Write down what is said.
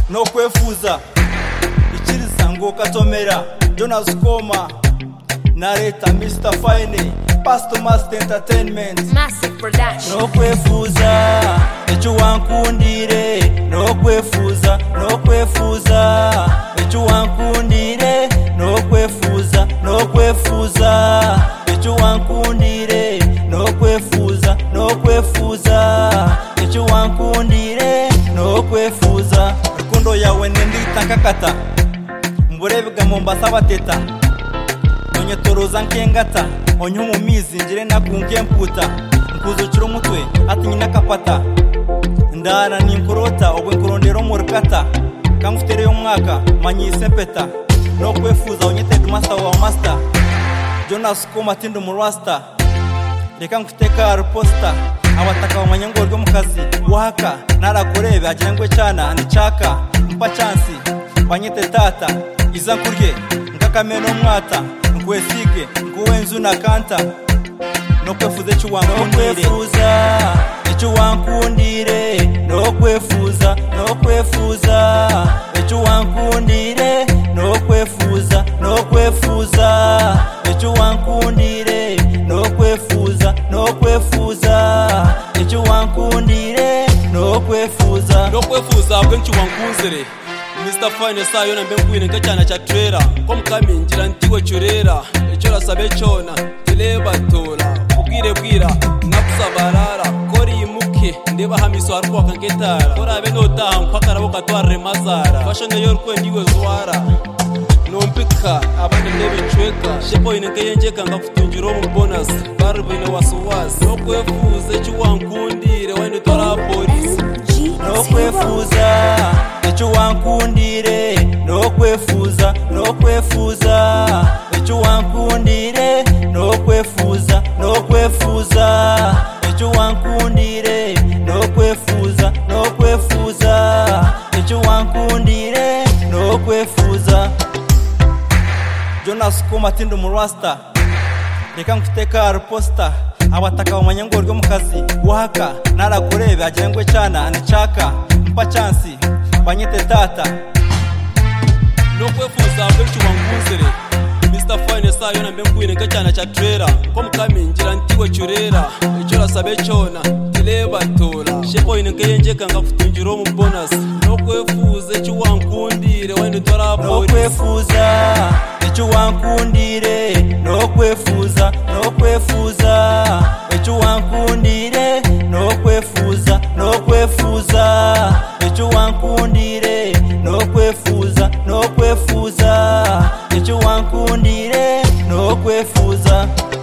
no kwefuza ikiriza ngo katomera Jonas Koma na leta Mr. Fine Pastor Master Entertainment Massive Production. no kwefuza icyo wankundire no kwefuza icyo wankundire no kwefuza icyo wankundire no kwefuza icyo wankundire no kwefuza rukundo yawe nenditankakata mburebega Mombasa bateta nonyetoroza nkengata onyo mu mizi ngire nakunge mputa nkuzukira umutwe ati nyina kapata ndara ninkurota obwe nkurondero murkata kangutereye umwaka manyise mpeta no kwefuza onyete master wa master Jonas Koma tindo mu rasta reka nkuteka posta abataka bamanyengo ryo mukazi wahaka narakorebe agirengwe cyana nicaka mpa chance banyete tata iza nkurye ngakameno mwata nkwesige nguwenzu na kanta no kwefuza icyo wankundire no kwefuza icyo wankundire no kwefuza icyo wankundire no kwefuza icyo wankundire no kwefuza bwenci wankunzire Mr. Fine sayo na mbenkwine nk'cyana cya trailer ko mukamingira ntiwe cyurera icyo rasabe cyona tilebatora ubwira nakusabarara kori imuke ndeba hamiso ariko akanketara korabe notaha mpakarabo katware mazara fashion yo rwendiwe zwara nompika abandi nebicweka shepo inengeyenjeka ngakutungira mu bonus barbine wasuwasi no kwefuza icyo wankundire wende tora police no kwefuza icyo wankundire no kwefuza icyo wankundire no kwefuza icyo wankundire no kwefuza icyo wankundire no kwefuza Jonas Koma tindo mu rasta reka nkuteka posta abataka bamanyengo ryo mukazi wahaka narakorebe agirengwe cyana nicaka mpa chance banyete tata no kwefuza bwenci wankunzire Mr. Fine sayo na mbenkwine nk'cyana cya trailer ko mukamingira ntiwe cyurera icyo rasabe cyona tilebatora shepo inengeyenjeka ngakutungira mu bonus no kwefuza icyo wankundire wende tora no kwefuza icyo wankundire no kwefuza icyo wankundire no kwefuza icyo wankundire no kwefuza icyo wankundire no kwefuza